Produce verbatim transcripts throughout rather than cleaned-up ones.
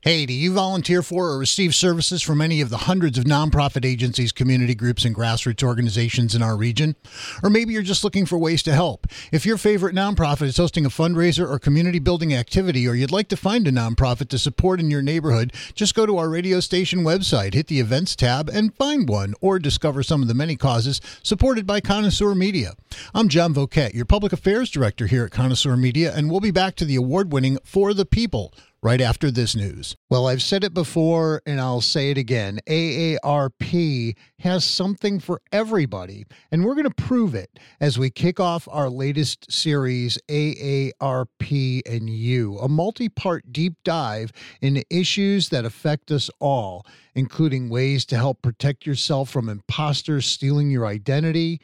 Hey, do you volunteer for or receive services from any of the hundreds of nonprofit agencies, community groups, and grassroots organizations in our region? Or maybe you're just looking for ways to help. If your favorite nonprofit is hosting a fundraiser or community building activity, or you'd like to find a nonprofit to support in your neighborhood, just go to our radio station website, hit the events tab, and find one, or discover some of the many causes supported by Connoisseur Media. I'm John Voquette, your public affairs director here at Connoisseur Media, and we'll be back to the award-winning For the People right after this news. Well, I've said it before and I'll say it again. A A R P has something for everybody, and we're going to prove it as we kick off our latest series, A A R P and You, a multi-part deep dive into issues that affect us all, including ways to help protect yourself from imposters stealing your identity,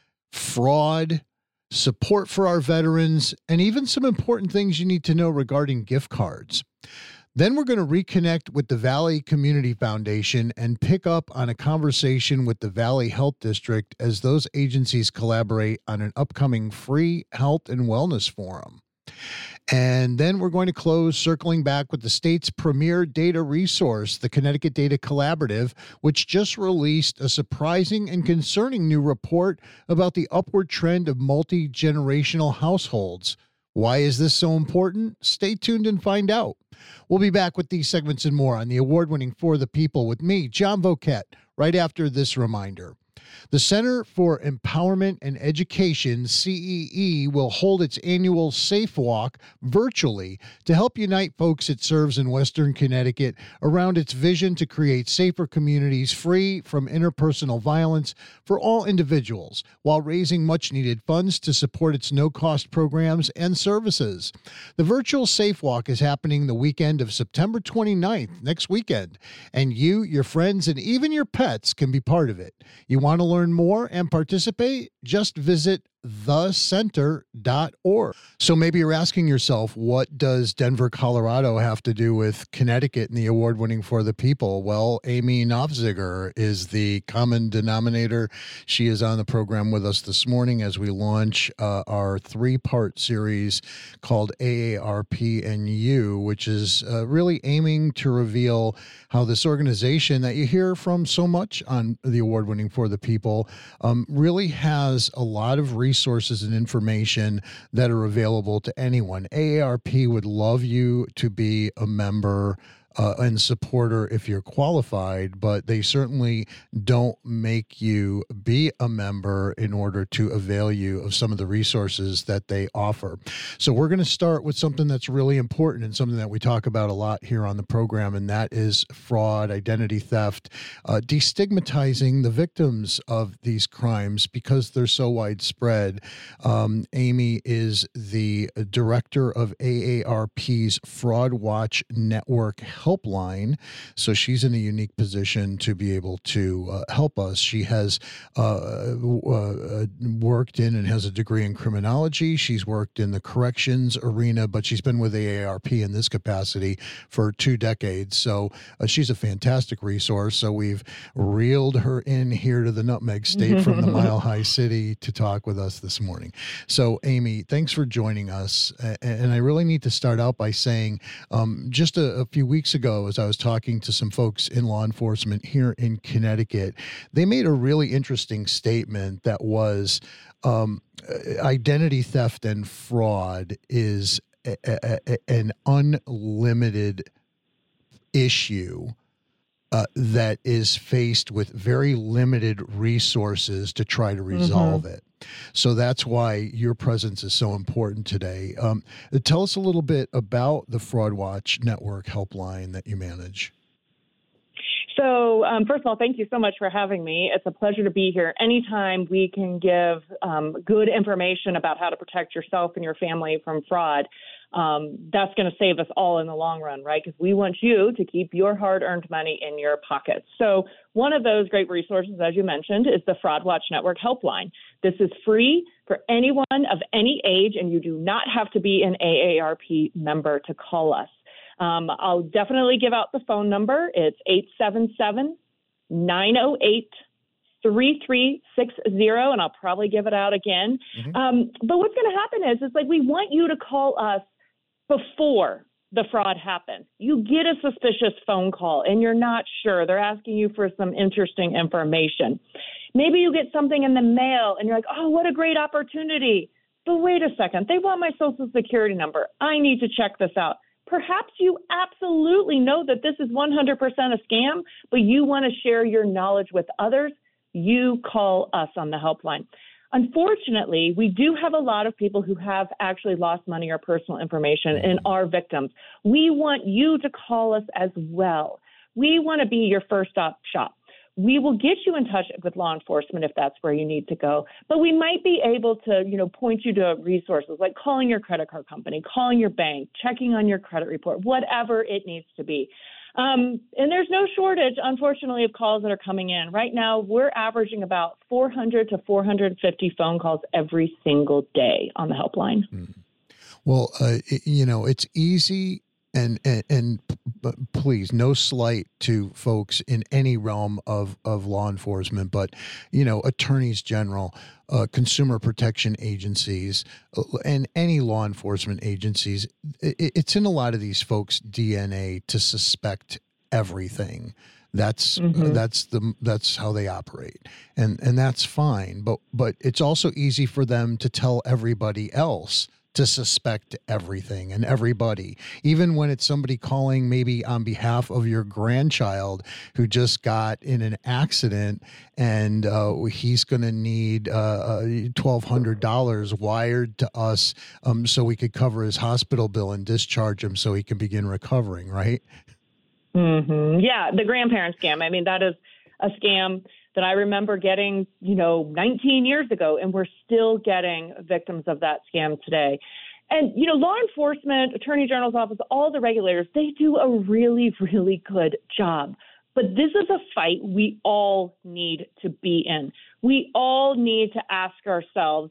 fraud, support for our veterans, and even some important things you need to know regarding gift cards. Then we're going to reconnect with the Valley Community Foundation and pick up on a conversation with the Valley Health District as those agencies collaborate on an upcoming free health and wellness forum. And then we're going to close circling back with the state's premier data resource, the Connecticut Data Collaborative, which just released a surprising and concerning new report about the upward trend of multi-generational households. Why is this so important? Stay tuned and find out. We'll be back with these segments and more on the award-winning For the People with me, John Voquette, right after this reminder. The Center for Empowerment and Education, C E E, will hold its annual Safe Walk virtually to help unite folks it serves in Western Connecticut around its vision to create safer communities free from interpersonal violence for all individuals, while raising much-needed funds to support its no-cost programs and services. The virtual Safe Walk is happening the weekend of September twenty-ninth, next weekend, and you, your friends, and even your pets can be part of it. You want to learn more and participate? Just visit the center dot org. So maybe you're asking yourself, what does Denver, Colorado have to do with Connecticut and the award-winning For the People? Well, Amy Nofziger is the common denominator. She is on the program with us this morning as we launch uh, our three-part series called A A R P and You, which is uh, really aiming to reveal how this organization that you hear from so much on the award-winning For the People um, really has a lot of resources resources and information that are available to anyone. A A R P would love you to be a member Uh, and supporter if you're qualified, but they certainly don't make you be a member in order to avail you of some of the resources that they offer. So we're going to start with something that's really important and something that we talk about a lot here on the program, and that is fraud, identity theft, uh, destigmatizing the victims of these crimes because they're so widespread. Um, Amy is the director of A A R P's Fraud Watch Network helpline, so she's in a unique position to be able to uh, help us. She has uh, uh, worked in and has a degree in criminology. She's worked in the corrections arena, but she's been with A A R P in this capacity for two decades. So uh, she's a fantastic resource. So we've reeled her in here to the Nutmeg State from the Mile High City to talk with us this morning. So Amy, thanks for joining us. And I really need to start out by saying um, just a, a few weeks ago, as I was talking to some folks in law enforcement here in Connecticut, they made a really interesting statement that was um, identity theft and fraud is a, a, a, an unlimited issue uh, that is faced with very limited resources to try to resolve mm-hmm. it. So that's why your presence is so important today. Um, tell us a little bit about the Fraud Watch Network helpline that you manage. So, um, first of all, thank you so much for having me. It's a pleasure to be here. Anytime we can give um, good information about how to protect yourself and your family from fraud, um, that's going to save us all in the long run, right? Because we want you to keep your hard-earned money in your pockets. So one of those great resources, as you mentioned, is the Fraud Watch Network helpline. This is free for anyone of any age, and you do not have to be an A A R P member to call us. Um, I'll definitely give out the phone number. It's eight seven seven, nine oh eight, three three six zero, and I'll probably give it out again. Mm-hmm. Um, but what's going to happen is, is like we want you to call us before the fraud happens. You get a suspicious phone call and you're not sure. They're asking you for some interesting information. Maybe you get something in the mail and you're like, oh, what a great opportunity. But wait a second, they want my social security number. I need to check this out. Perhaps you absolutely know that this is one hundred percent a scam, but you want to share your knowledge with others. You call us on the helpline. Unfortunately, we do have a lot of people who have actually lost money or personal information and are victims. We want you to call us as well. We want to be your first stop shop. We will get you in touch with law enforcement if that's where you need to go. But we might be able to, you know, point you to resources like calling your credit card company, calling your bank, checking on your credit report, whatever it needs to be. Um, and there's no shortage, unfortunately, of calls that are coming in. Right now, we're averaging about four hundred to four hundred fifty phone calls every single day on the helpline. Mm. Well, uh, it, you know, it's easy. And, and, and please, no slight to folks in any realm of, of law enforcement, but, you know, attorneys general, uh, consumer protection agencies, uh, and any law enforcement agencies, it, it's in a lot of these folks' D N A to suspect everything. That's mm-hmm. that's the that's how they operate, and and that's fine. But but it's also easy for them to tell everybody else to suspect everything and everybody, even when it's somebody calling maybe on behalf of your grandchild who just got in an accident and uh, he's going to need uh, twelve hundred dollars wired to us um, so we could cover his hospital bill and discharge him so he can begin recovering, right? Mm-hmm. Yeah, the grandparent scam. I mean, that is a scam that I remember getting, you know, nineteen years ago, and we're still getting victims of that scam today. And, you know, law enforcement, Attorney General's office, all the regulators, they do a really, really good job. But this is a fight we all need to be in. We all need to ask ourselves,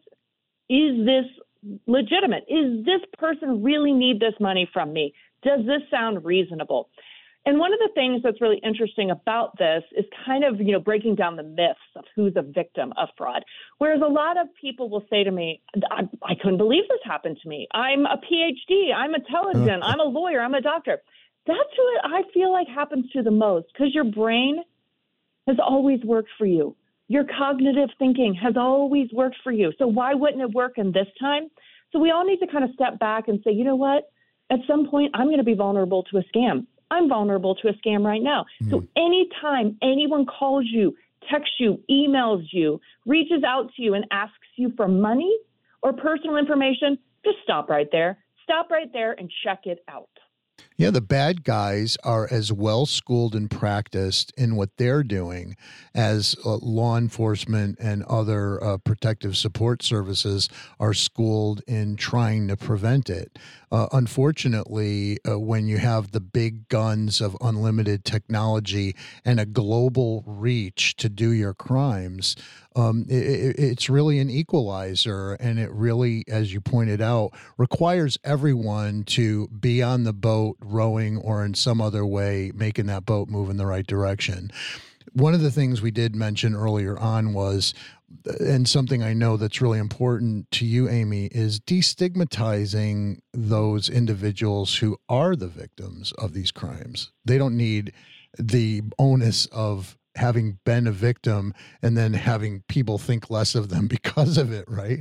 is this legitimate? Is this person really need this money from me? Does this sound reasonable? And one of the things that's really interesting about this is kind of, you know, breaking down the myths of who's a victim of fraud. Whereas a lot of people will say to me, I, I couldn't believe this happened to me. I'm a P H D. I'm intelligent. I'm a lawyer. I'm a doctor. That's what I feel like happens to the most, because your brain has always worked for you. Your cognitive thinking has always worked for you. So why wouldn't it work in this time? So we all need to kind of step back and say, you know what? At some point, I'm going to be vulnerable to a scam. I'm vulnerable to a scam right now. Mm. So anytime anyone calls you, texts you, emails you, reaches out to you and asks you for money or personal information, just stop right there. Stop right there and check it out. Yeah, the bad guys are as well schooled and practiced in what they're doing as uh, law enforcement and other uh, protective support services are schooled in trying to prevent it. Uh, unfortunately, uh, when you have the big guns of unlimited technology and a global reach to do your crimes, um, it, it's really an equalizer. And it really, as you pointed out, requires everyone to be on the boat rowing or in some other way making that boat move in the right direction. One of the things we did mention earlier on was, and something I know that's really important to you, Amy, is destigmatizing those individuals who are the victims of these crimes. They don't need the onus of having been a victim and then having people think less of them because of it, right?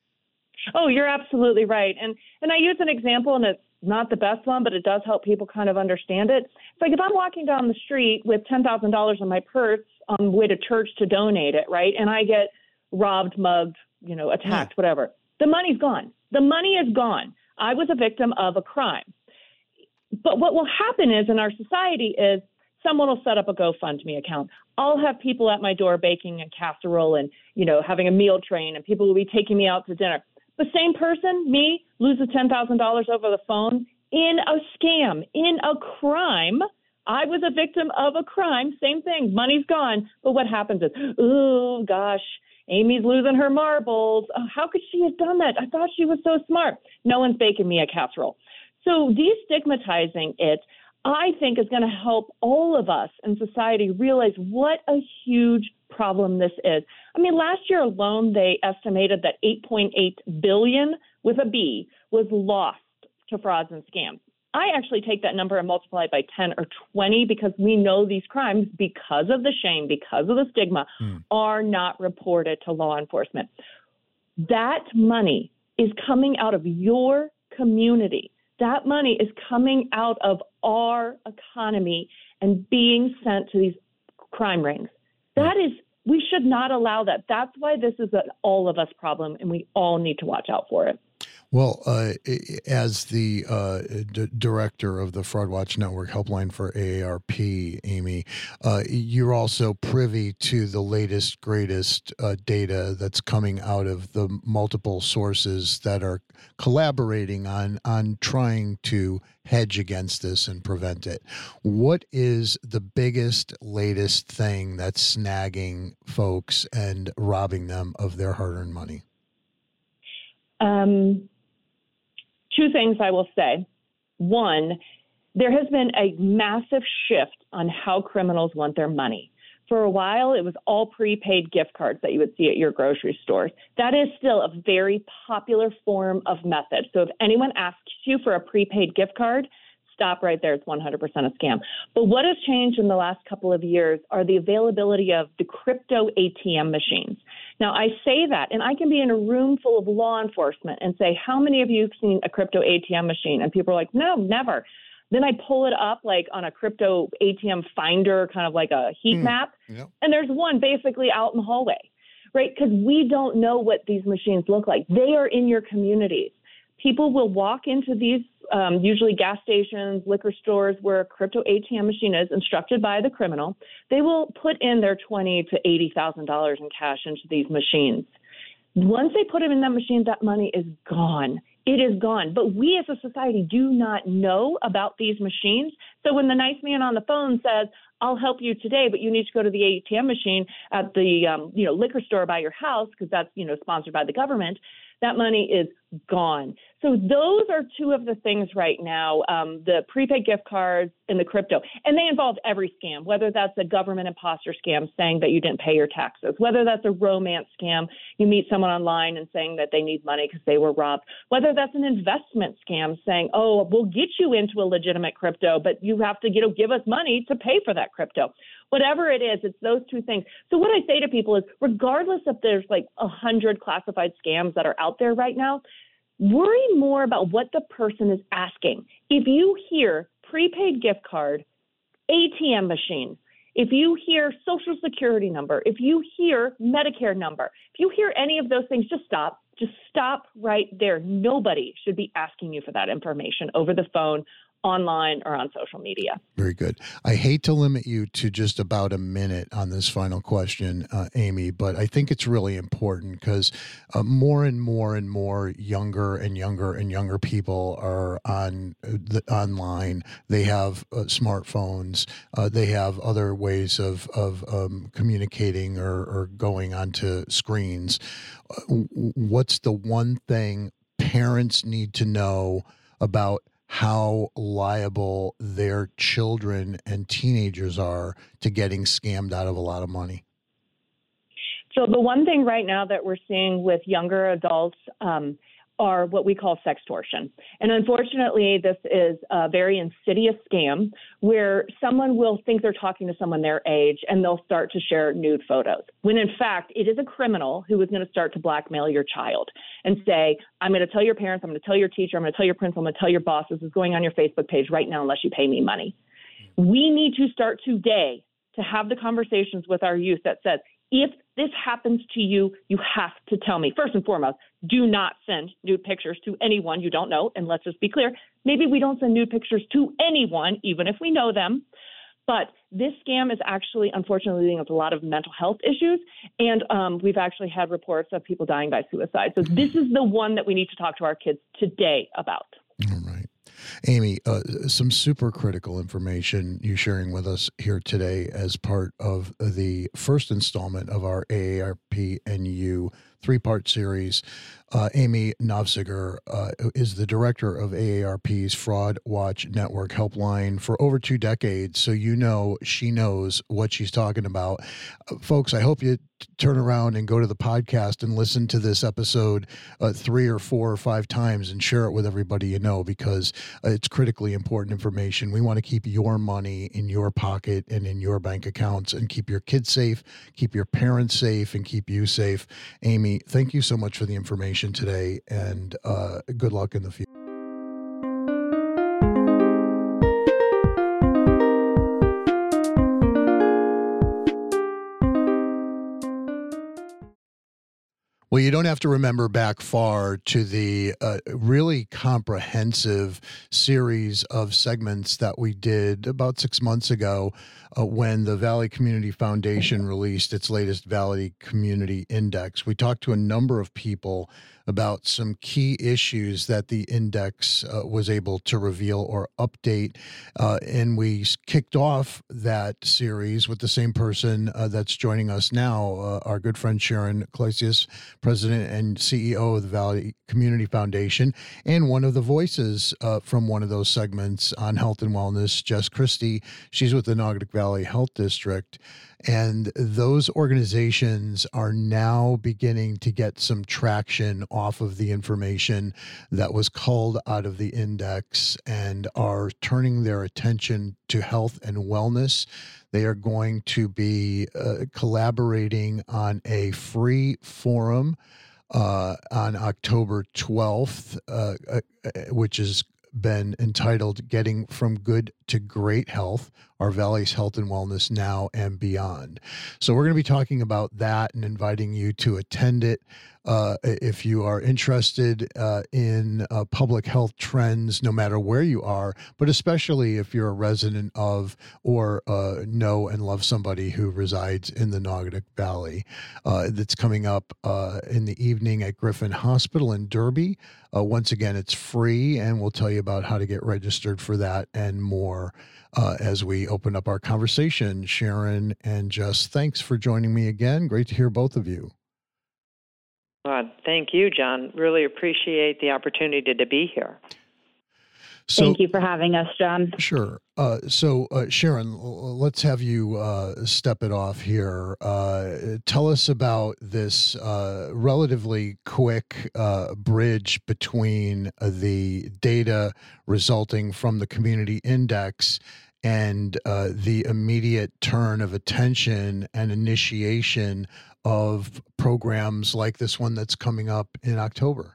Oh, you're absolutely right. And and I use an example, and it's not the best one, but it does help people kind of understand it. It's like if I'm walking down the street with ten thousand dollars in my purse on the way to church to donate it, right? And I get robbed, mugged, you know, attacked, yeah. whatever. The money's gone. The money is gone. I was a victim of a crime. But what will happen is in our society is someone will set up a GoFundMe account. I'll have people at my door baking a casserole and, you know, having a meal train, and people will be taking me out to dinner. The same person, me, loses ten thousand dollars over the phone in a scam, in a crime. I was a victim of a crime. Same thing. Money's gone. But what happens is, oh, gosh, Amy's losing her marbles. Oh, how could she have done that? I thought she was so smart. No one's baking me a casserole. So destigmatizing it, I think, is going to help all of us in society realize what a huge problem this is. I mean, last year alone, they estimated that eight point eight billion with a B was lost to frauds and scams. I actually take that number and multiply it by ten or twenty because we know these crimes, because of the shame, because of the stigma, mm. are not reported to law enforcement. That money is coming out of your community. That money is coming out of our economy and being sent to these crime rings. That is, we should not allow that. That's why this is an all of us problem, and we all need to watch out for it. Well, uh, as the uh, d- director of the Fraud Watch Network Helpline for A A R P, Amy, uh, you're also privy to the latest, greatest uh, data that's coming out of the multiple sources that are collaborating on on trying to hedge against this and prevent it. What is the biggest, latest thing that's snagging folks and robbing them of their hard-earned money? Um. Two things I will say. One, there has been a massive shift on how criminals want their money. For a while, it was all prepaid gift cards that you would see at your grocery stores. That is still a very popular form of method. So if anyone asks you for a prepaid gift card, stop right there. It's one hundred percent a scam. But what has changed in the last couple of years are the availability of the crypto A T M machines. Now, I say that, and I can be in a room full of law enforcement and say, how many of you have seen a crypto A T M machine? And people are like, no, never. Then I pull it up like on a crypto A T M finder, kind of like a heat mm, map. Yep. And there's one basically out in the hallway, right? Because we don't know what these machines look like. They are in your communities. People will walk into these, um, usually gas stations, liquor stores, where a crypto A T M machine is, instructed by the criminal. They will put in their twenty thousand to eighty thousand dollars in cash into these machines. Once they put it in that machine, that money is gone. It is gone. But we as a society do not know about these machines. So when the nice man on the phone says, I'll help you today, but you need to go to the A T M machine at the um, you know liquor store by your house, because that's you know sponsored by the government, that money is gone. So those are two of the things right now, um, the prepaid gift cards and the crypto. And they involve every scam, whether that's a government imposter scam saying that you didn't pay your taxes, whether that's a romance scam, you meet someone online and saying that they need money because they were robbed, whether that's an investment scam saying, oh, we'll get you into a legitimate crypto, but you have to you know, give us money to pay for that crypto. Whatever it is, it's those two things. So what I say to people is, regardless if there's like a hundred classified scams that are out there right now, worry more about what the person is asking. If you hear prepaid gift card, A T M machine, if you hear social security number, if you hear Medicare number, if you hear any of those things, just stop. Just stop right there. Nobody should be asking you for that information over the phone, online, or on social media. Very good. I hate to limit you to just about a minute on this final question, uh, Amy, but I think it's really important because uh, more and more and more younger and younger and younger people are on uh, the online. They have uh, smartphones. Uh, they have other ways of, of um, communicating or, or going onto screens. Uh, what's the one thing parents need to know about how liable their children and teenagers are to getting scammed out of a lot of money? So the one thing right now that we're seeing with younger adults um, are what we call sextortion. And unfortunately, this is a very insidious scam where someone will think they're talking to someone their age and they'll start to share nude photos, when in fact, it is a criminal who is going to start to blackmail your child and say, I'm going to tell your parents, I'm going to tell your teacher, I'm going to tell your principal, I'm going to tell your boss, this is going on your Facebook page right now unless you pay me money. We need to start today to have the conversations with our youth that says, if this happens to you, you have to tell me. First and foremost, do not send nude pictures to anyone you don't know. And let's just be clear, maybe we don't send nude pictures to anyone, even if we know them. But this scam is actually, unfortunately, leading to a lot of mental health issues. And um, we've actually had reports of people dying by suicide. So this is the one that we need to talk to our kids today about. All right. Amy, uh, some super critical information you're sharing with us here today as part of the first installment of our A A R P and You three-part series. Uh, Amy Nofziger uh, is the director of A A R P's Fraud Watch Network helpline for over two decades, so you know she knows what she's talking about. Uh, folks, I hope you t- turn around and go to the podcast and listen to this episode uh, three or four or five times and share it with everybody you know, because uh, it's critically important information. We want to keep your money in your pocket and in your bank accounts and keep your kids safe, keep your parents safe, and keep you safe. Amy, thank you so much for the information today, and uh, good luck in the future. Well, you don't have to remember back far to the uh, really comprehensive series of segments that we did about six months ago uh, when the Valley Community Foundation released its latest Valley Community Index. We talked to a number of people about some key issues that the index uh, was able to reveal or update. Uh, and we kicked off that series with the same person uh, that's joining us now, uh, our good friend Sharon Klesius, President and C E O of the Valley Community Foundation, and one of the voices uh, from one of those segments on health and wellness, Jess Christie. She's with the Naugatuck Valley Health District. And those organizations are now beginning to get some traction off of the information that was culled out of the index and are turning their attention to health and wellness. They are going to be uh, collaborating on a free forum uh, on October twelfth, uh, uh, which has been entitled Getting from Good to Great Health, Our Valley's Health and Wellness Now and Beyond. So we're going to be talking about that and inviting you to attend it. Uh, if you are interested uh, in uh, public health trends, no matter where you are, but especially if you're a resident of or uh, know and love somebody who resides in the Naugatuck Valley. Uh, that's coming up uh, in the evening at Griffin Hospital in Derby. Uh, once again, it's free, and we'll tell you about how to get registered for that and more uh, as we open up our conversation. Sharon and Jess, thanks for joining me again. Great to hear both of you. Uh, thank you, John. Really appreciate the opportunity to be here. So, Thank you for having us, John. Sure. Uh, so, uh, Sharon, let's have you uh, step it off here. Uh, tell us about this uh, relatively quick uh, bridge between the data resulting from the community index and uh, the immediate turn of attention and initiation of programs like this one that's coming up in October.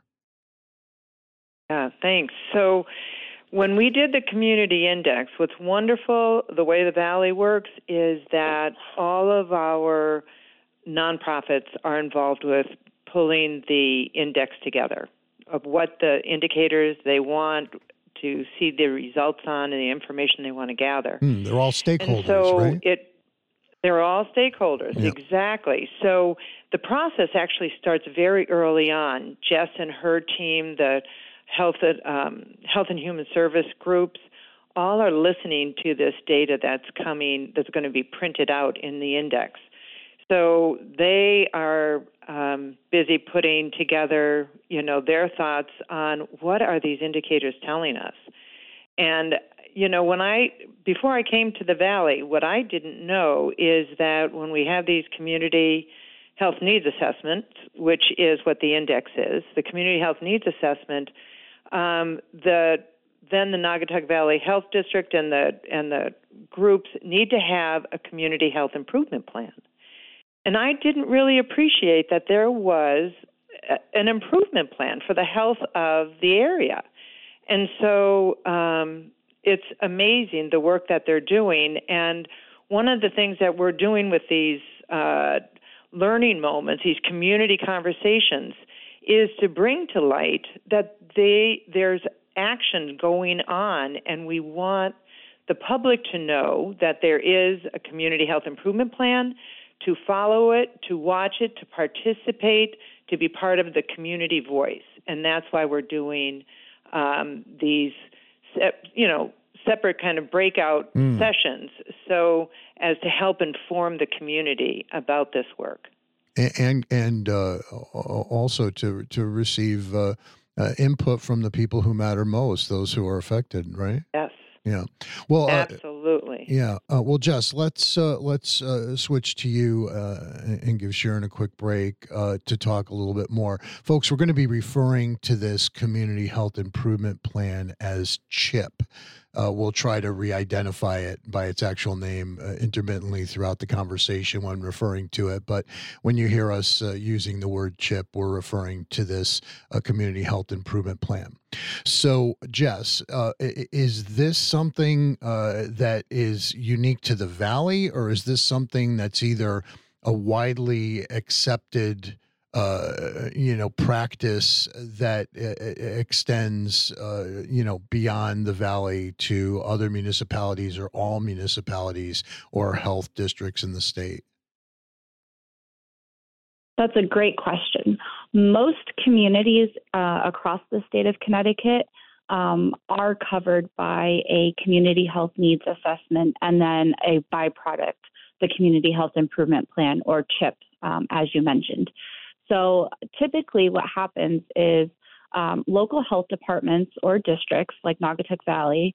Yeah, thanks. So when we did the community index, what's wonderful, the way the Valley works, is that all of our nonprofits are involved with pulling the index together of what the indicators they want to see the results on and the information they want to gather. Mm, they're all stakeholders, and so right? It, they're all stakeholders, Yep. Exactly. So the process actually starts very early on. Jess and her team, the health, um, health and human service groups, all are listening to this data that's coming, that's going to be printed out in the index. So they are um, busy putting together, you know, their thoughts on what are these indicators telling us. And, you know, when I, before I came to the Valley, what I didn't know is that when we have these community health needs assessments, which is what the index is, the community health needs assessment, um, the then the Naugatuck Valley Health District and the and the groups need to have a community health improvement plan. And I didn't really appreciate that there was a, an improvement plan for the health of the area. And so um, it's amazing the work that they're doing. And one of the things that we're doing with these uh, learning moments, these community conversations, is to bring to light that they there's action going on, and we want the public to know that there is a community health improvement plan, to follow it, to watch it, to participate, to be part of the community voice. And that's why we're doing um, these, you know, separate kind of breakout mm. sessions, so as to help inform the community about this work. and and uh, also to to receive uh, uh, input from the people who matter most, those who are affected, right? Yes. Yeah. Well, uh, absolutely. yeah. Uh, well, Jess, let's uh, let's uh, switch to you uh, and give Sharon a quick break uh, to talk a little bit more, folks. We're going to be referring to this Community Health Improvement Plan as CHIP. Uh, we'll try to re-identify it by its actual name uh, intermittently throughout the conversation when referring to it. But when you hear us uh, using the word CHIP, we're referring to this uh, Community Health Improvement Plan. So, Jess, uh, is this something uh, that is unique to the Valley, or is this something that's either a widely accepted uh, you know, practice that uh, extends, uh, you know, beyond the Valley to other municipalities or all municipalities or health districts in the state? That's a great question. Most communities uh, across the state of Connecticut um, are covered by a community health needs assessment and then a byproduct, the Community Health Improvement Plan, or CHIP, um, as you mentioned. So typically what happens is um, local health departments or districts like Naugatuck Valley,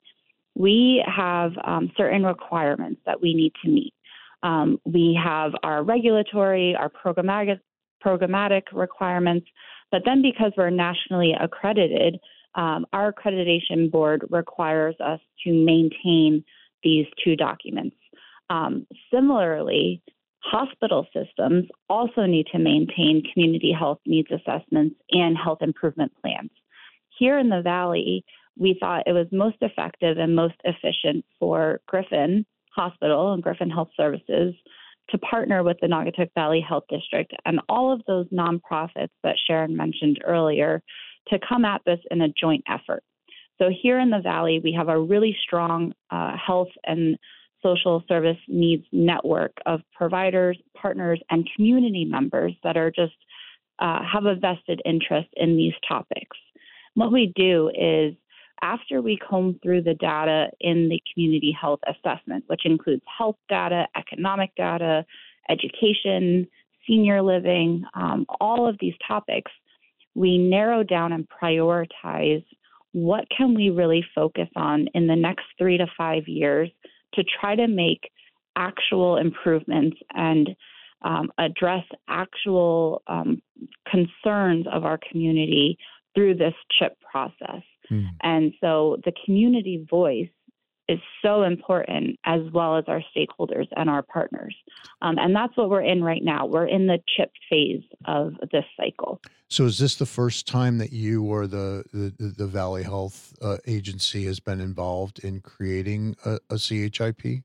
we have um, certain requirements that we need to meet. Um, we have our regulatory, our programmatic, programmatic requirements, but then because we're nationally accredited, um, our accreditation board requires us to maintain these two documents. Um, similarly, hospital systems also need to maintain community health needs assessments and health improvement plans. Here in the Valley, we thought it was most effective and most efficient for Griffin Hospital and Griffin Health Services to partner with the Naugatuck Valley Health District and all of those nonprofits that Sharon mentioned earlier to come at this in a joint effort. So here in the Valley, we have a really strong uh, health and social service needs network of providers, partners, and community members that are just uh, have a vested interest in these topics. What we do is, after we comb through the data in the community health assessment, which includes health data, economic data, education, senior living, um, all of these topics, we narrow down and prioritize what can we really focus on in the next three to five years to try to make actual improvements and um, address actual um, concerns of our community through this CHIP process. Mm. And so the community voice is so important, as well as our stakeholders and our partners. Um, and that's what we're in right now. We're in the CHIP phase of this cycle. So is this the first time that you or the, the, the Valley Health uh, Agency has been involved in creating a, a C H I P?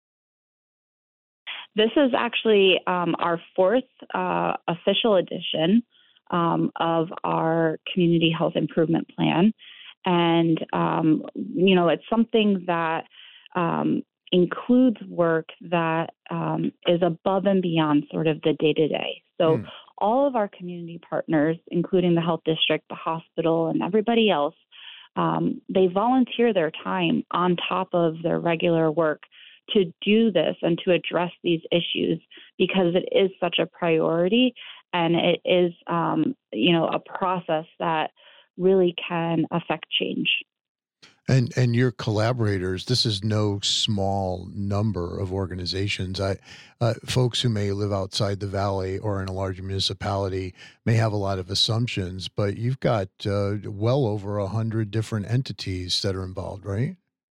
This is actually um, our fourth uh, official edition um, of our Community Health Improvement Plan. And, um, you know, it's something that um, includes work that um, is above and beyond sort of the day-to-day. So mm. all of our community partners, including the health district, the hospital, and everybody else, um, they volunteer their time on top of their regular work to do this and to address these issues, because it is such a priority, and it is, um, you know, a process that really can affect change. And and your collaborators, this is no small number of organizations. I, uh, folks who may live outside the Valley or in a larger municipality may have a lot of assumptions, but you've got uh, well over a hundred different entities that are involved, right?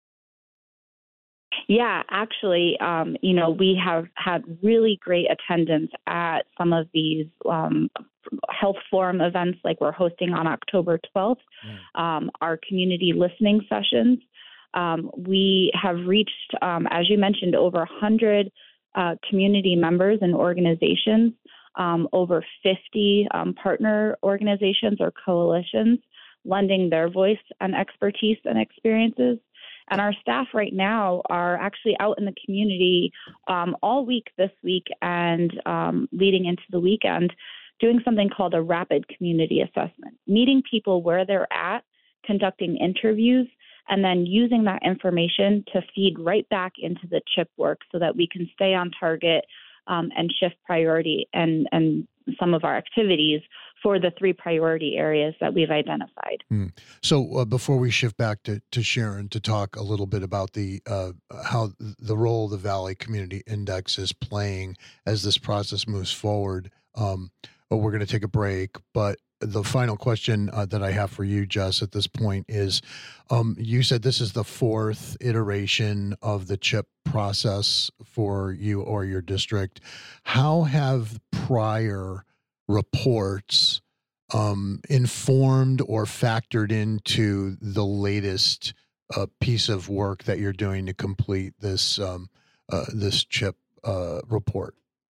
Yeah, actually, um, you know, we have had really great attendance at some of these um, health forum events like we're hosting on October twelfth, mm. um, our community listening sessions. Um, we have reached, um, as you mentioned, over one hundred uh, community members and organizations, um, over fifty um, partner organizations or coalitions, lending their voice and expertise and experiences. And our staff right now are actually out in the community um, all week this week and um, leading into the weekend, doing something called a rapid community assessment, meeting people where they're at, conducting interviews, and then using that information to feed right back into the CHIP work so that we can stay on target um, and shift priority and, and some of our activities for the three priority areas that we've identified. Hmm. So uh, before we shift back to, to Sharon to talk a little bit about the uh, how the role the Valley Community Index is playing as this process moves forward, um, we're going to take a break. But the final question uh, that I have for you, Jess, at this point is, um, you said this is the fourth iteration of the CHIP process for you or your district. How have prior reports um, informed or factored into the latest uh, piece of work that you're doing to complete this um, uh, this CHIP uh, report?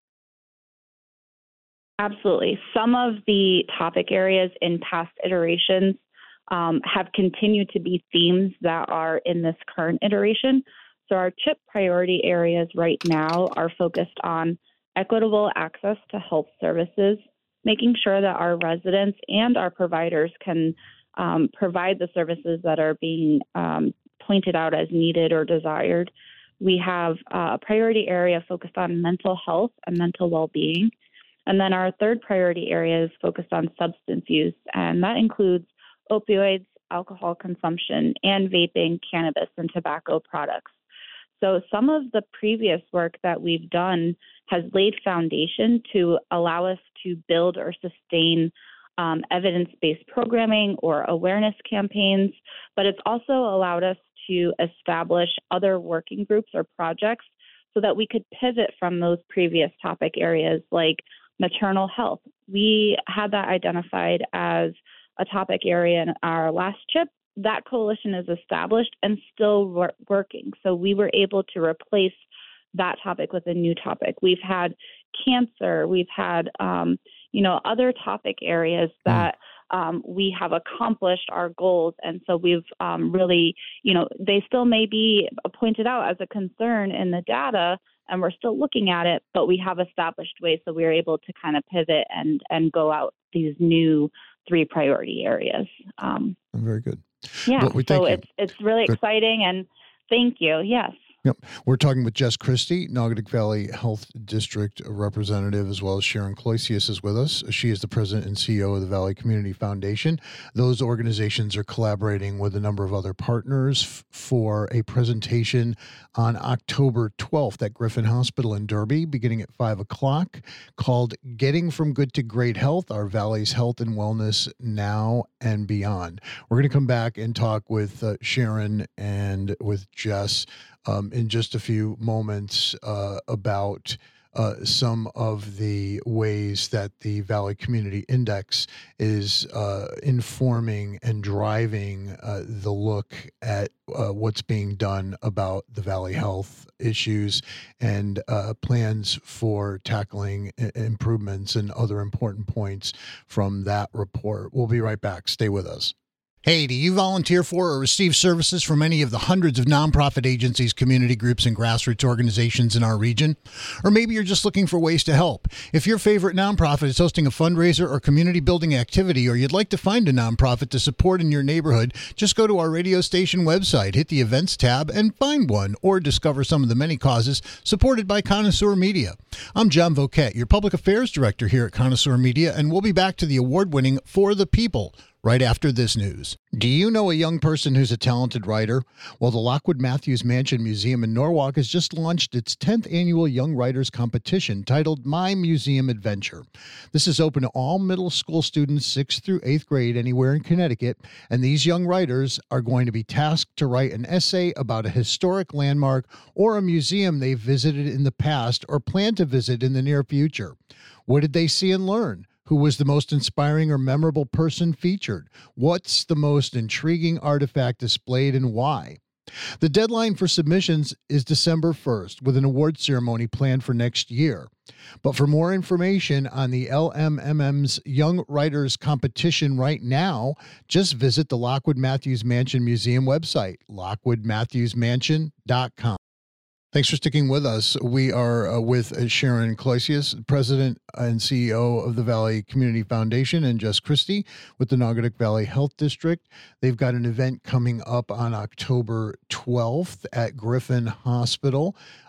Absolutely. Some of the topic areas in past iterations um, have continued to be themes that are in this current iteration. So our CHIP priority areas right now are focused on equitable access to health services, making sure that our residents and our providers can um, provide the services that are being um, pointed out as needed or desired. We have a priority area focused on mental health and mental well-being. And then our third priority area is focused on substance use, and that includes opioids, alcohol consumption, and vaping, cannabis, and tobacco products. So some of the previous work that we've done has laid foundation to allow us to build or sustain um, evidence-based programming or awareness campaigns, but it's also allowed us to establish other working groups or projects so that we could pivot from those previous topic areas like maternal health. We had that identified as a topic area in our last CHIP. That coalition is established and still wor- working. So we were able to replace that topic with a new topic. We've had cancer. We've had, um, you know, other topic areas that um, we have accomplished our goals. And so we've um, really, you know, they still may be pointed out as a concern in the data, and we're still looking at it, but we have established ways so we're able to kind of pivot and and go out these new three priority areas. Um, Very good. Yeah, well, we so you. it's it's really good. exciting, and thank you. Yes. Yep. We're talking with Jess Christie, Naugatuck Valley Health District representative, as well as Sharon Cloysius is with us. She is the president and C E O of the Valley Community Foundation. Those organizations are collaborating with a number of other partners f- for a presentation on October twelfth at Griffin Hospital in Derby, beginning at five o'clock, called Getting from Good to Great Health, Our Valley's Health and Wellness Now and Beyond. We're going to come back and talk with uh, Sharon and with Jess Um, in just a few moments uh, about uh, some of the ways that the Valley Community Index is uh, informing and driving uh, the look at uh, what's being done about the Valley health issues and uh, plans for tackling I- improvements and other important points from that report. We'll be right back. Stay with us. Hey, do you volunteer for or receive services from any of the hundreds of nonprofit agencies, community groups, and grassroots organizations in our region? Or maybe you're just looking for ways to help. If your favorite nonprofit is hosting a fundraiser or community building activity, or you'd like to find a nonprofit to support in your neighborhood, just go to our radio station website, hit the events tab, and find one, or discover some of the many causes supported by Connoisseur Media. I'm John Voquette, your public affairs director here at Connoisseur Media, and we'll be back to the award-winning For the People right after this news. Do you know a young person who's a talented writer? Well, the Lockwood Matthews Mansion Museum in Norwalk has just launched its tenth annual Young Writers Competition titled My Museum Adventure. This is open to all middle school students sixth through eighth grade anywhere in Connecticut, and these young writers are going to be tasked to write an essay about a historic landmark or a museum they've visited in the past or plan to visit in the near future. What did they see and learn? Who was the most inspiring or memorable person featured? What's the most intriguing artifact displayed and why? The deadline for submissions is December first, with an award ceremony planned for next year. But for more information on the L M M M's Young Writers Competition right now, just visit the Lockwood Matthews Mansion Museum website, lockwood matthews mansion dot com. Thanks for sticking with us. We are uh, with uh, Sharon Cloysius, President and C E O of the Valley Community Foundation, and Jess Christie with the Naugatuck Valley Health District. They've got an event coming up on October twelfth at Griffin Hospital.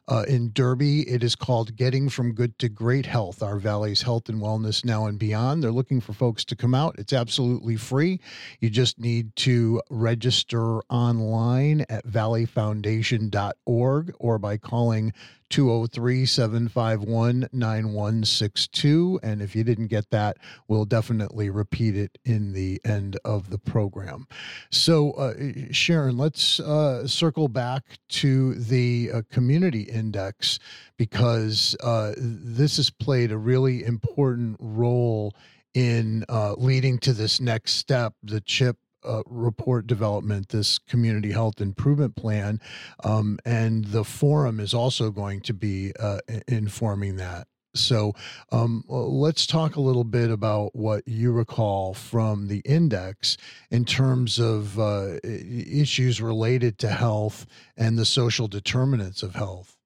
Uh, in Derby, it is called Getting from Good to Great Health, Our Valley's Health and Wellness Now and Beyond. They're looking for folks to come out. It's absolutely free. You just need to register online at valley foundation dot org or by calling two oh three, seven five one, nine one six two. And if you didn't get that, we'll definitely repeat it in the end of the program. So, uh, Sharon, let's uh, circle back to the uh, community index, because uh, this has played a really important role in uh, leading to this next step, the CHIP Uh, report development, this community health improvement plan, um, and the forum is also going to be uh, informing that. So um, let's talk a little bit about what you recall from the index in terms of uh, issues related to health and the social determinants of health.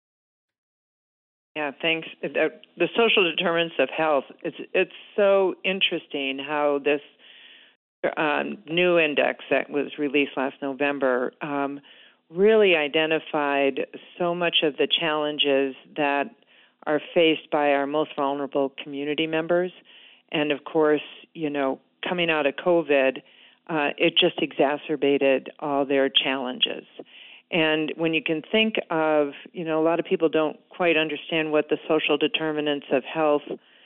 Yeah, thanks. The, the social determinants of health, it's, it's so interesting how this Um, new index that was released last November um, really identified so much of the challenges that are faced by our most vulnerable community members. And of course, you know, coming out of COVID, uh, it just exacerbated all their challenges. And when you can think of, you know, a lot of people don't quite understand what the social determinants of health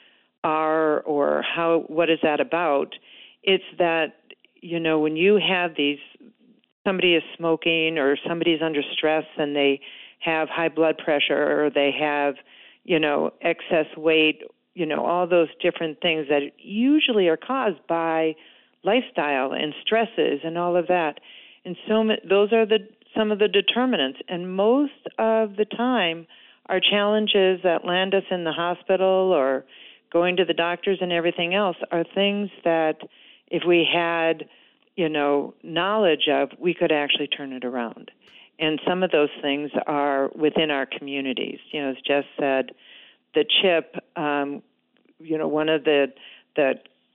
are or how, what is that about. It's that, you know, when you have these, somebody is smoking or somebody's under stress and they have high blood pressure or they have, you know, excess weight, you know, all those different things that usually are caused by lifestyle and stresses and all of that. And so those are the some of the determinants. And most of the time, our challenges that land us in the hospital or going to the doctors and everything else are things that if we had, you know, knowledge of, we could actually turn it around. And some of those things are within our communities. You know, as Jess said, the CHIP, um, you know, one of the the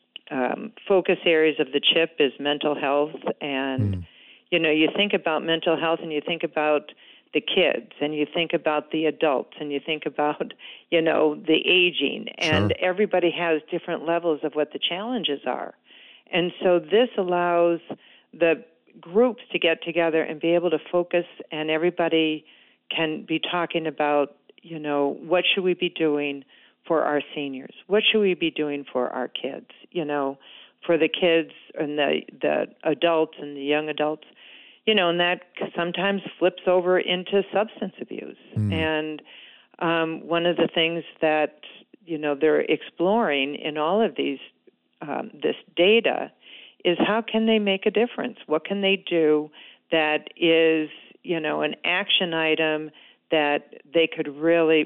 um, focus areas of the CHIP is mental health. And, mm. you know, you think about mental health and you think about the kids and you think about the adults and you think about, you know, the aging. Sure. And everybody has different levels of what the challenges are. And so this allows the groups to get together and be able to focus, and everybody can be talking about, you know, what should we be doing for our seniors? What should we be doing for our kids? You know, for the kids and the, the adults and the young adults, you know, and that sometimes flips over into substance abuse. Mm. And um, one of the things that, you know, they're exploring in all of these Um, this data is how can they make a difference? What can they do that is, you know, an action item that they could really,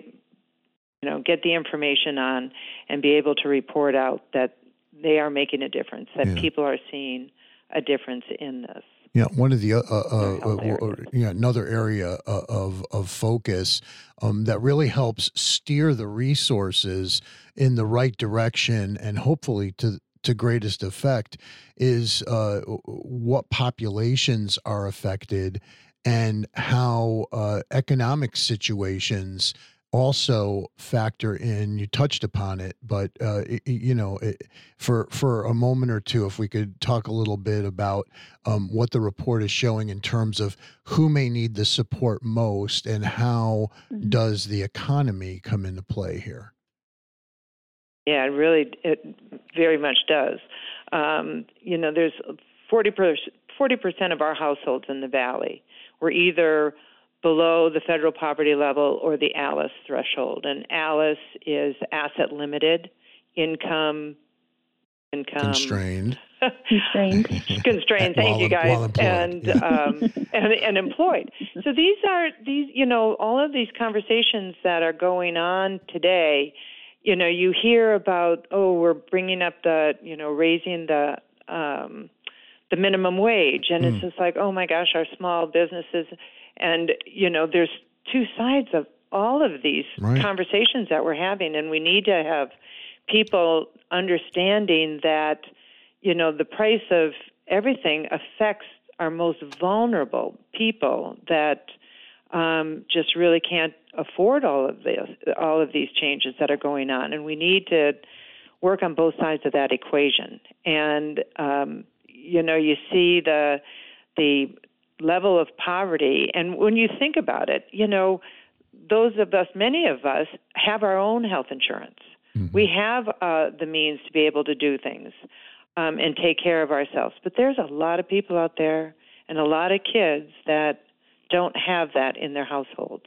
you know, get the information on and be able to report out that they are making a difference, that yeah. people are seeing a difference in this. Yeah, one of the uh, uh, uh, uh, yeah, another area uh, of of focus um, that really helps steer the resources in the right direction and hopefully to to greatest effect is uh, what populations are affected and how uh, economic situations also factor in. You touched upon it, but uh, it, you know, it, for for a moment or two, if we could talk a little bit about um, what the report is showing in terms of who may need the support most, and how mm-hmm. does the economy come into play here? Yeah, it really, it very much does. Um, you know, there's forty percent of our households in the Valley were either below the federal poverty level or the ALICE threshold. And ALICE is asset limited, income, income constrained, constrained, constrained. Thank you, guys, and yeah. um, and and employed. So these are these, you know, all of these conversations that are going on today. You know, you hear about, oh, we're bringing up the, you know, raising the um, the minimum wage, and mm. it's just like, oh my gosh, our small businesses. And, you know, there's two sides of all of these right. conversations that we're having, and we need to have people understanding that, you know, the price of everything affects our most vulnerable people, that um, just really can't afford all of this, all of these changes that are going on, and we need to work on both sides of that equation. And um, you know, you see the the level of poverty, and when you think about it, you know, those of us, many of us, have our own health insurance. Mm-hmm. We have uh, the means to be able to do things um, and take care of ourselves. But there's a lot of people out there and a lot of kids that don't have that in their households.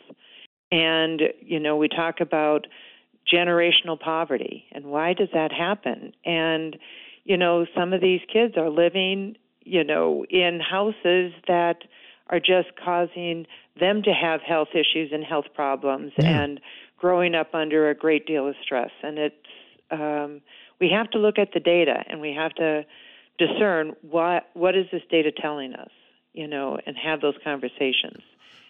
And, you know, we talk about generational poverty and why does that happen? And, you know, some of these kids are living, you know, in houses that are just causing them to have health issues and health problems yeah. and growing up under a great deal of stress. And it's um, we have to look at the data and we have to discern what what is this data telling us, you know, and have those conversations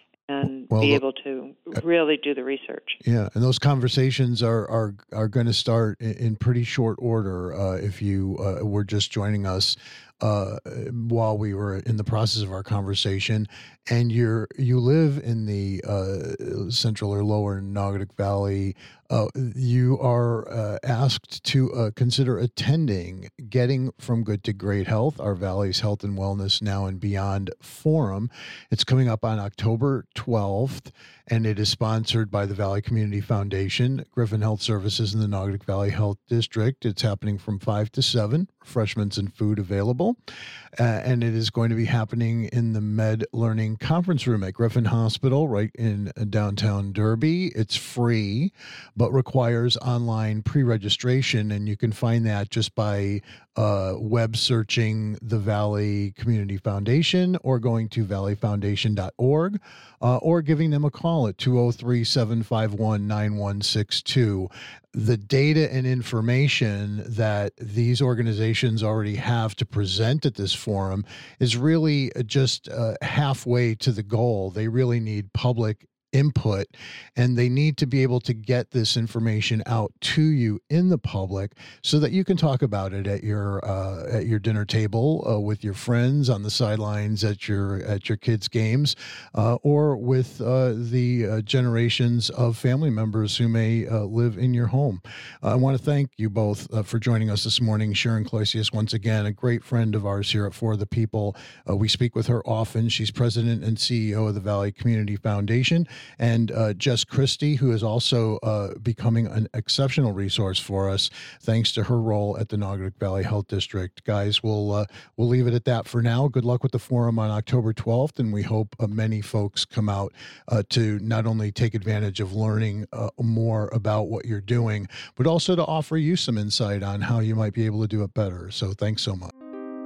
and well, be able to really do the research. Yeah, and those conversations are are, are going to start in, in pretty short order. Uh, if you uh, were just joining us uh, while we were in the process of our conversation, and you're you live in the uh, central or lower Naugatuck Valley, uh, you are uh, asked to uh, consider attending Getting from Good to Great Health, our Valley's Health and Wellness Now and Beyond Forum. It's coming up on October twelfth, and it is sponsored by the Valley Community Foundation, Griffin Health Services, in the Naugatuck Valley Health District. It's happening from five to seven, refreshments and food available, uh, and it is going to be happening in the Med Learning Conference Room at Griffin Hospital right in downtown Derby. It's free, but requires online pre-registration, and you can find that just by uh, web searching the Valley Community Foundation or going to valley foundation dot org uh, or giving them a call at two oh three, seven five one, nine one six two. The data and information that these organizations already have to present at this forum is really just uh, halfway to the goal. They really need public input, and they need to be able to get this information out to you in the public so that you can talk about it at your uh, at your dinner table uh, with your friends, on the sidelines at your at your kids' games, uh, or with uh, the uh, generations of family members who may uh, live in your home. Uh, I want to thank you both uh, for joining us this morning. Sharon Cloisius, once again, a great friend of ours here at For the People. Uh, we speak with her often. She's president and C E O of the Valley Community Foundation. And uh, Jess Christie, who is also uh, becoming an exceptional resource for us, thanks to her role at the Naugatuck Valley Health District. Guys, we'll uh, we'll leave it at that for now. Good luck with the forum on October twelfth, and we hope uh, many folks come out uh, to not only take advantage of learning uh, more about what you're doing, but also to offer you some insight on how you might be able to do it better. So thanks so much.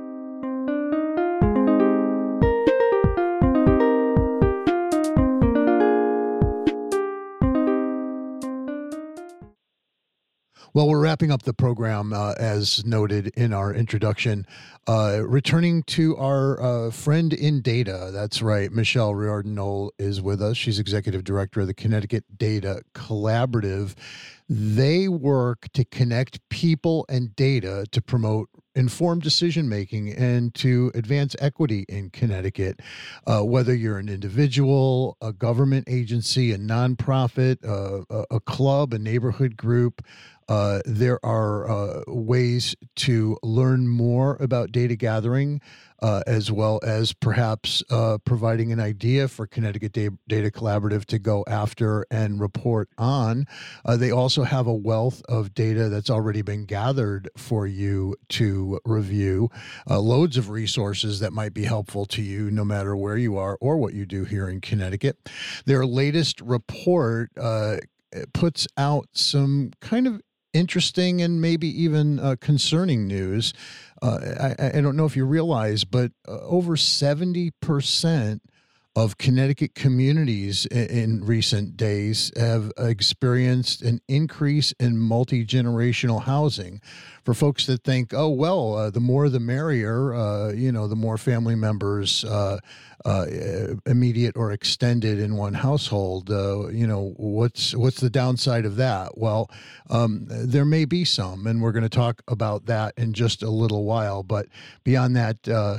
Well, we're wrapping up the program, uh, as noted in our introduction, uh, returning to our uh, friend in data. That's right. Michelle Riordan-Knoll is with us. She's executive director of the Connecticut Data Collaborative. They work to connect people and data to promote informed decision-making and to advance equity in Connecticut. Uh, whether you're an individual, a government agency, a nonprofit, uh, a, a club, a neighborhood group, Uh, there are uh, ways to learn more about data gathering, uh, as well as perhaps uh, providing an idea for Connecticut da- Data Collaborative to go after and report on. Uh, they also have a wealth of data that's already been gathered for you to review, uh, loads of resources that might be helpful to you no matter where you are or what you do here in Connecticut. Their latest report uh, puts out some kind of interesting and maybe even uh, concerning news. Uh, I, I don't know if you realize, but uh, over seventy percent of Connecticut communities in, in recent days have experienced an increase in multi-generational housing. For folks that think, oh, well, uh, the more the merrier, uh, you know, the more family members, uh, uh, immediate or extended in one household, uh, you know, what's what's the downside of that? Well, um, there may be some, and we're going to talk about that in just a little while. But beyond that, uh,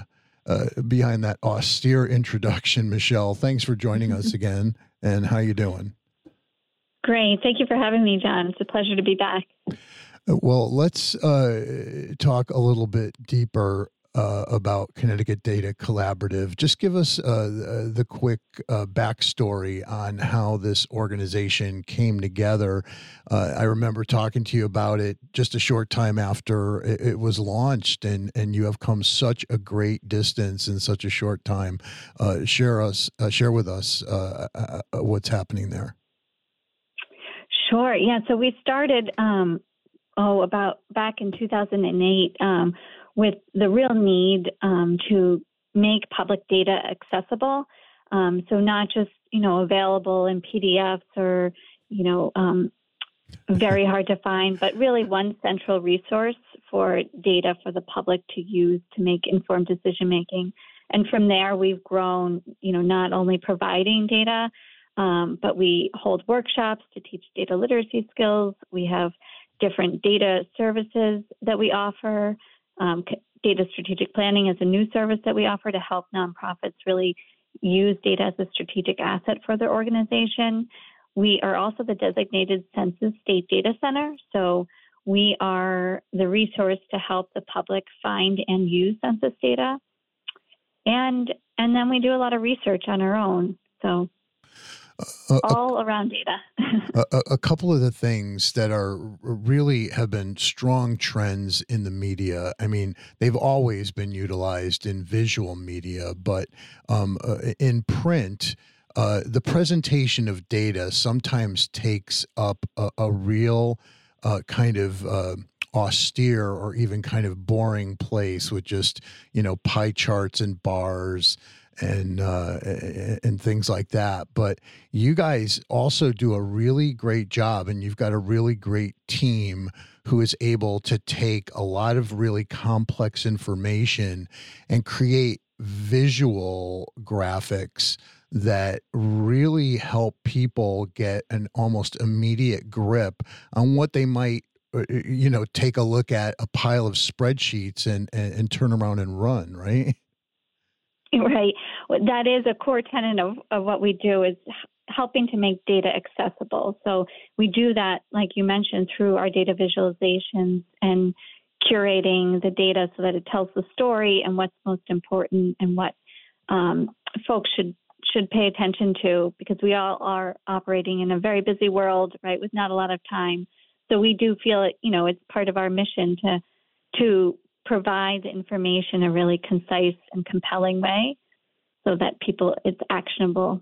uh, behind that austere introduction, Michelle. Thanks for joining us again. And how you doing? Great. Thank you for having me, John. It's a pleasure to be back. Well, let's uh, talk a little bit deeper uh, about Connecticut Data Collaborative. Just give us uh, the quick uh, backstory on how this organization came together. Uh, I remember talking to you about it just a short time after it, it was launched, and, and you have come such a great distance in such a short time. Uh, share us, uh, share with us uh, uh, what's happening there. Sure. Yeah. So we started, um, oh, about back in two thousand eight um, with the real need um, to make public data accessible. Um, so not just, you know, available in P D Fs or, you know, um, very hard to find, but really one central resource for data for the public to use to make informed decision making. And from there, we've grown, you know, not only providing data, Um, but we hold workshops to teach data literacy skills. We have different data services that we offer. Um, data strategic planning is a new service that we offer to help nonprofits really use data as a strategic asset for their organization. We are also the designated Census State Data Center. So we are the resource to help the public find and use census data. And, and then we do a lot of research on our own. So Uh, all a, around data. a, a couple of the things that are really have been strong trends in the media. I mean, they've always been utilized in visual media, but um, uh, in print, uh, the presentation of data sometimes takes up a, a real uh, kind of uh, austere or even kind of boring place with just, you know, pie charts and bars and uh, and things like that. But you guys also do a really great job, and you've got a really great team who is able to take a lot of really complex information and create visual graphics that really help people get an almost immediate grip on what they might, you know, take a look at a pile of spreadsheets and, and, and turn around and run, right? Right. That is a core tenet of, of what we do, is helping to make data accessible. So we do that, like you mentioned, through our data visualizations and curating the data so that it tells the story and what's most important and what um, folks should should pay attention to, because we all are operating in a very busy world, right, with not a lot of time. So we do feel it, you know, it's part of our mission to to provide the information in a really concise and compelling way so that people, it's actionable.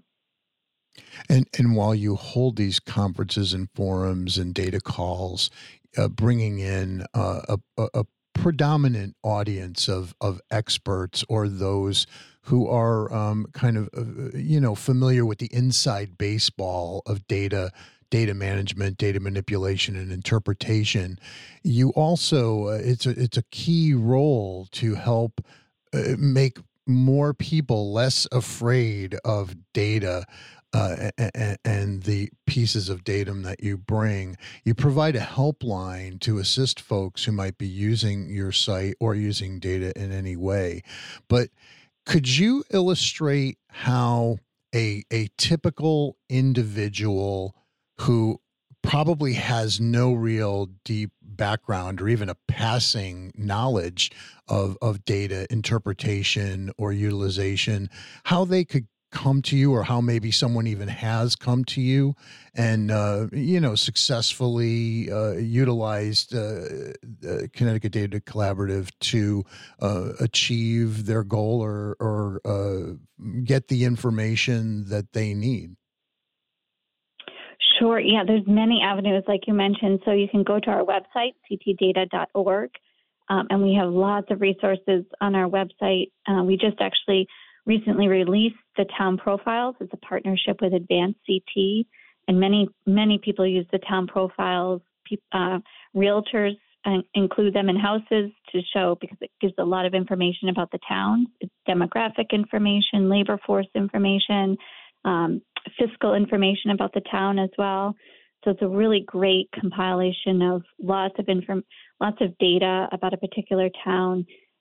And and while you hold these conferences and forums and data calls, uh, bringing in uh, a, a predominant audience of, of experts or those who are um, kind of, uh, you know, familiar with the inside baseball of data data management, data manipulation, and interpretation, you also, uh, it's a, it's a key role to help uh, make more people less afraid of data uh, and, and the pieces of data that you bring. You provide a helpline to assist folks who might be using your site or using data in any way. But could you illustrate how a, a typical individual who probably has no real deep background or even a passing knowledge of, of data interpretation or utilization, how they could come to you, or how maybe someone even has come to you and, uh, you know, successfully uh, utilized uh, uh, Connecticut Data Collaborative to uh, achieve their goal or, or uh, get the information that they need? Sure. Yeah, there's many avenues, like you mentioned. So you can go to our website, c t data dot org, um, and we have lots of resources on our website. Uh, we just actually recently released the town profiles. It's a partnership with Advanced C T, and many, many people use the town profiles. Uh, realtors uh, include them in houses to show, because it gives a lot of information about the town. It's demographic information, labor force information, um, fiscal information about the town as well. So it's a really great compilation of lots of inform- lots of data about a particular town.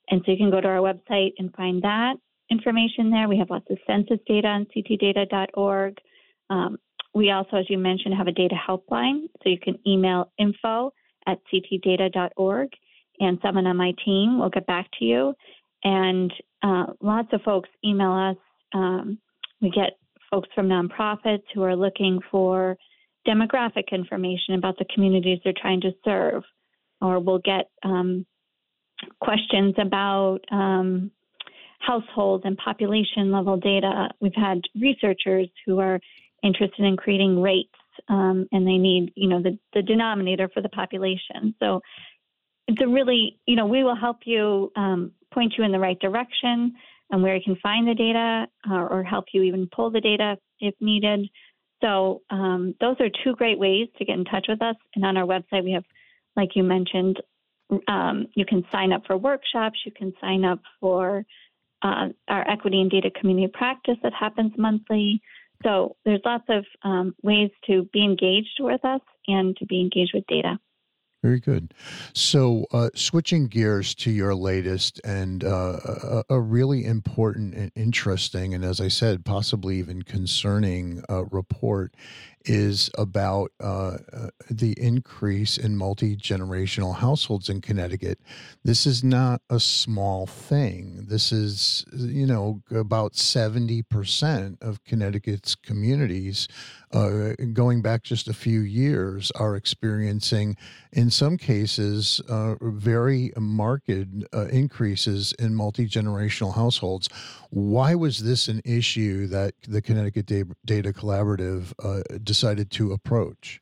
and so you can go to our website and find that information there. We have lots of census data on c t data dot org. Um, we also, as you mentioned, have a data helpline, so you can email info at c t data dot org, and someone on my team will get back to you. And uh, lots of folks email us. Um, we get folks from nonprofits who are looking for demographic information about the communities they're trying to serve, or we'll get um, questions about um, household and population level data. We've had researchers who are interested in creating rates, um, and they need, you know, the, the denominator for the population. So it's a really, you know, we will help you um, point you in the right direction and where you can find the data, uh, or help you even pull the data if needed. So um, those are two great ways to get in touch with us. And on our website, we have, like you mentioned, um, you can sign up for workshops. You can sign up for uh, our equity and data community practice that happens monthly. So there's lots of um, ways to be engaged with us and to be engaged with data. Very good. So uh, switching gears to your latest and uh, a, a really important and interesting, and as I said, possibly even concerning uh, report is about uh, uh, the increase in multi-generational households in Connecticut. This is not a small thing. This is, you know, about seventy percent of Connecticut's communities, uh, going back just a few years, are experiencing, in some cases, uh, very marked uh, increases in multi-generational households. Why was this an issue that the Connecticut Data Collaborative uh, decided to approach?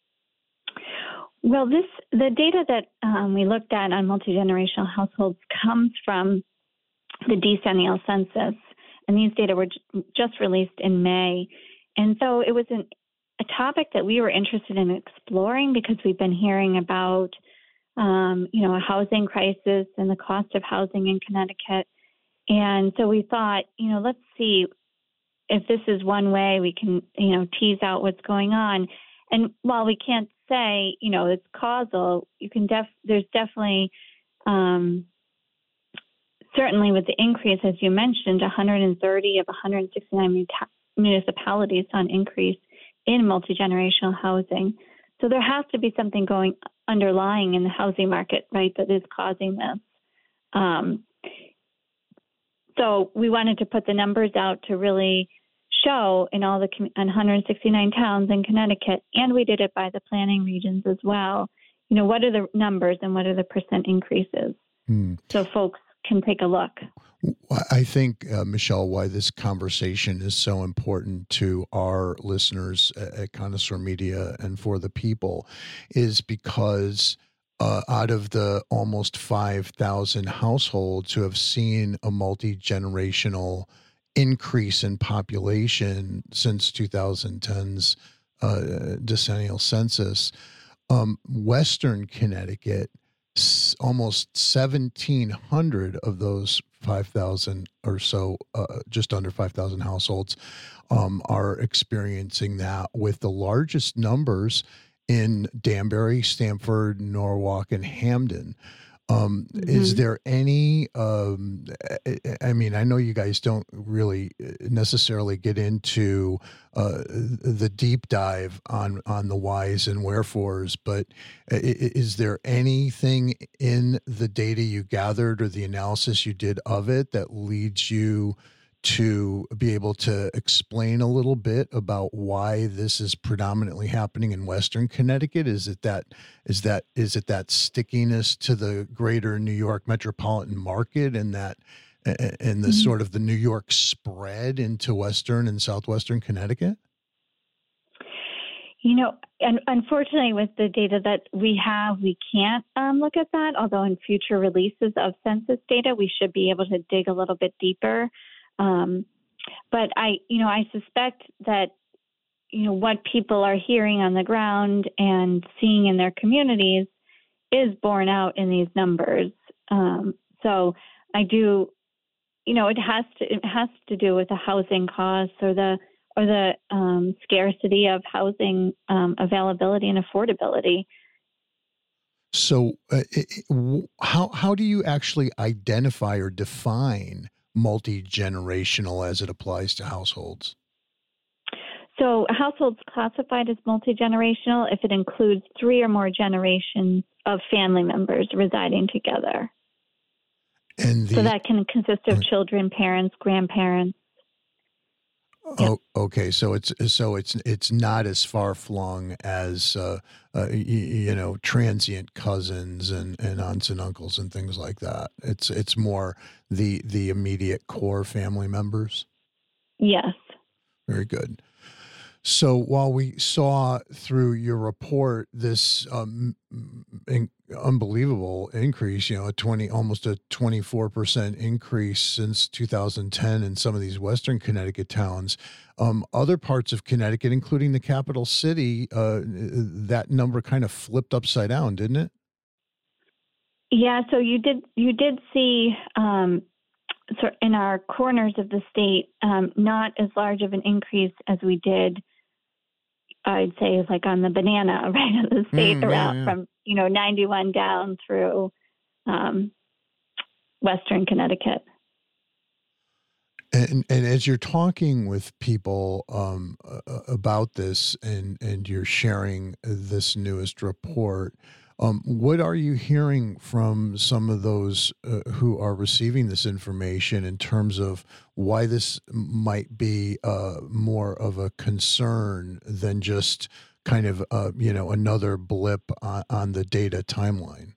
Well, this the data that um, we looked at on multi-generational households comes from the decennial census, and these data were j- just released in May. And so it was an, a topic that we were interested in exploring because we've been hearing about, um, you know, a housing crisis and the cost of housing in Connecticut. And so we thought, you know, let's see if this is one way we can, you know, tease out what's going on. And while we can't say, you know, it's causal, you can def there's definitely, um, certainly with the increase, as you mentioned, one hundred thirty of one hundred sixty-nine municipalities saw an increase in multi-generational housing. So there has to be something going underlying in the housing market, right, that is causing this. Um, so we wanted to put the numbers out to really show in all the one hundred sixty-nine towns in Connecticut, and we did it by the planning regions as well. You know, what are the numbers and what are the percent increases? Hmm. So folks can take a look. I think, uh, Michelle, why this conversation is so important to our listeners at Connoisseur Media and for the people is because uh, out of the almost five thousand households who have seen a multi-generational increase in population since twenty ten's uh, decennial census, um, Western Connecticut, s- almost seventeen hundred of those five thousand or so, uh, just under five thousand households, um, are experiencing that, with the largest numbers in Danbury, Stamford, Norwalk, and Hamden. Um, mm-hmm. Is there any, um, I mean, I know you guys don't really necessarily get into uh, the deep dive on, on the whys and wherefores, but is there anything in the data you gathered or the analysis you did of it that leads you to be able to explain a little bit about why this is predominantly happening in Western Connecticut? Is it that is that is it that stickiness to the greater New York metropolitan market and that and the mm-hmm. sort of the New York spread into Western and Southwestern Connecticut? You know, and unfortunately, with the data that we have, we can't um, look at that. Although in future releases of census data, we should be able to dig a little bit deeper. Um, but I, you know, I suspect that, you know, what people are hearing on the ground and seeing in their communities is borne out in these numbers. Um, so I do, you know, it has to, it has to do with the housing costs or the, or the um, scarcity of housing um, availability and affordability. So, uh, it, it, how how do you actually identify or define multi-generational as it applies to households? So, a household's classified as multi-generational if it includes three or more generations of family members residing together. And the, so that can consist of children, parents, grandparents. Oh, okay. So it's so it's it's not as far flung as uh, uh, y- you know transient cousins and, and aunts and uncles and things like that. It's it's more the the immediate core family members. Yes. Very good. So while we saw through your report this um, in, unbelievable increase, you know, a twenty, almost a twenty-four percent increase since two thousand ten in some of these Western Connecticut towns, um, other parts of Connecticut, including the capital city, uh, that number kind of flipped upside down, didn't it? Yeah. So you did you did see um, so in our corners of the state, um, not as large of an increase as we did. I'd say like on the banana, right, of the state Mm, around yeah, yeah. from, you know, ninety-one down through um, Western Connecticut. And and as you're talking with people um, uh, about this, and and you're sharing this newest report, um, what are you hearing from some of those uh, who are receiving this information in terms of why this might be uh, more of a concern than just kind of uh, you know another blip on, on the data timeline?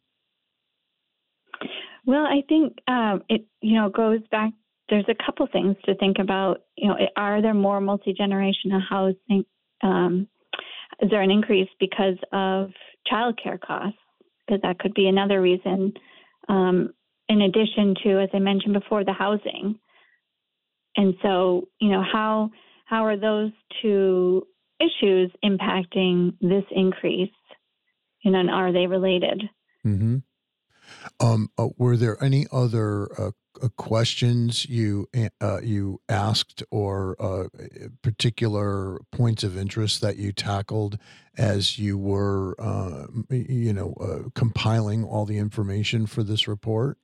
Well, I think um, it, you know, goes back. There's a couple things to think about. You know, are there more multi-generational housing? Um, is there an increase because of childcare costs? Because that could be another reason. Um, in addition to, as I mentioned before, the housing. And so, you know, how how are those two issues impacting this increase? You know, and are they related? Mm-hmm. Um, uh, were there any other uh, uh, questions you uh, you asked, or uh, particular points of interest that you tackled as you were, uh, you know, uh, compiling all the information for this report?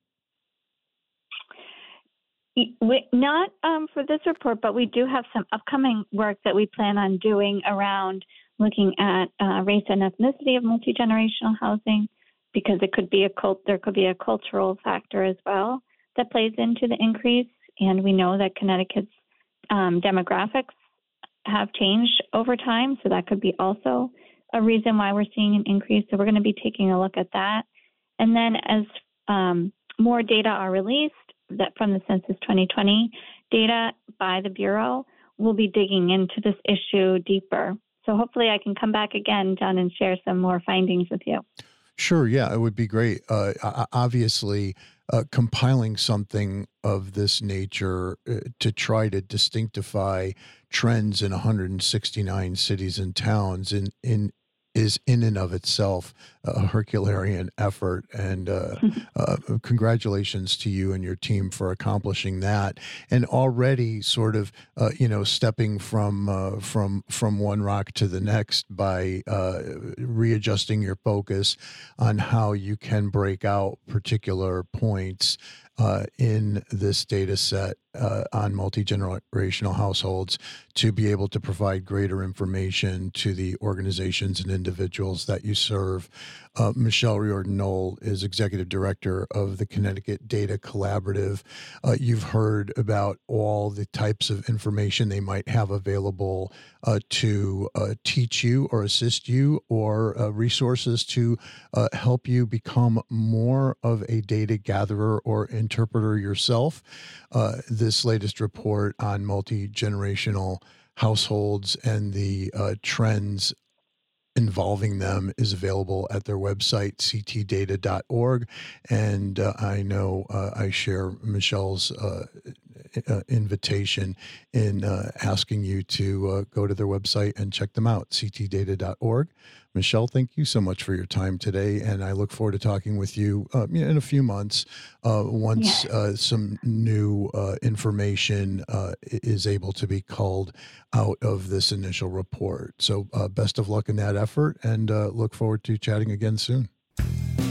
We, not um, for this report, but we do have some upcoming work that we plan on doing around looking at uh, race and ethnicity of multi-generational housing, because it could be a cult, there could be a cultural factor as well that plays into the increase. And we know that Connecticut's um, demographics have changed over time, so that could be also a reason why we're seeing an increase. So we're going to be taking a look at that. And then as um, more data are released that from the Census twenty twenty data by the Bureau, we'll be digging into this issue deeper. So hopefully I can come back again, John, and share some more findings with you. Sure. Yeah, it would be great. Uh, o- obviously, uh, compiling something of this nature uh, to try to distinctify trends in one hundred sixty-nine cities and towns in, in is in and of itself a Herculean effort. And uh, uh, congratulations to you and your team for accomplishing that. And already sort of, uh, you know, stepping from uh, from from one rock to the next by uh, readjusting your focus on how you can break out particular points uh, in this data set uh, on multi-generational households to be able to provide greater information to the organizations and individuals that you serve. Uh, Michelle Riordan-Knoll is Executive Director of the Connecticut Data Collaborative. Uh, you've heard about all the types of information they might have available uh, to uh, teach you or assist you, or uh, resources to uh, help you become more of a data gatherer or interpreter yourself. Uh, this latest report on multi-generational households and the uh, trends involving them is available at their website, c t data dot org. And uh, I know uh, I share Michelle's uh, uh, invitation in uh, asking you to uh, go to their website and check them out, c t data dot org. Michelle, thank you so much for your time today, and I look forward to talking with you uh, in a few months uh, once Yes. uh, some new uh, information uh, is able to be culled out of this initial report. So uh, best of luck in that effort, and uh, look forward to chatting again soon.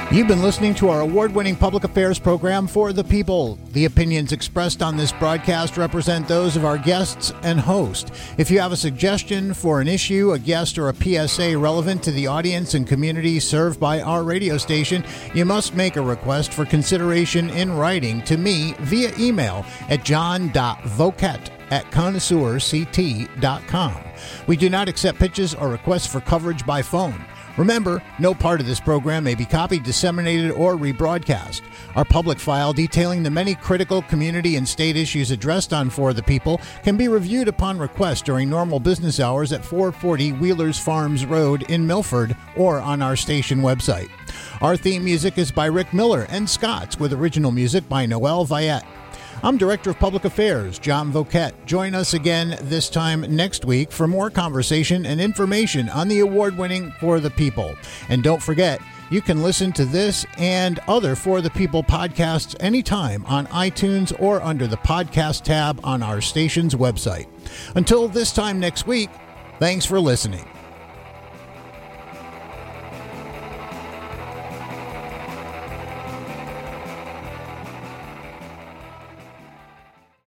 You've been listening to our award-winning public affairs program, For the People. The opinions expressed on this broadcast represent those of our guests and host. If you have a suggestion for an issue, a guest, or a P S A relevant to the audience and community served by our radio station, you must make a request for consideration in writing to me via email at john dot vocat at connoisseur c t dot com. We do not accept pitches or requests for coverage by phone. Remember, no part of this program may be copied, disseminated, or rebroadcast. Our public file detailing the many critical community and state issues addressed on For the People can be reviewed upon request during normal business hours at four forty Wheelers Farms Road in Milford or on our station website. Our theme music is by Rick Miller and Scott's, with original music by Noel Viette. I'm Director of Public Affairs, John Vocat. Join us again this time next week for more conversation and information on the award-winning For the People. And don't forget, you can listen to this and other For the People podcasts anytime on iTunes or under the podcast tab on our station's website. Until this time next week, thanks for listening.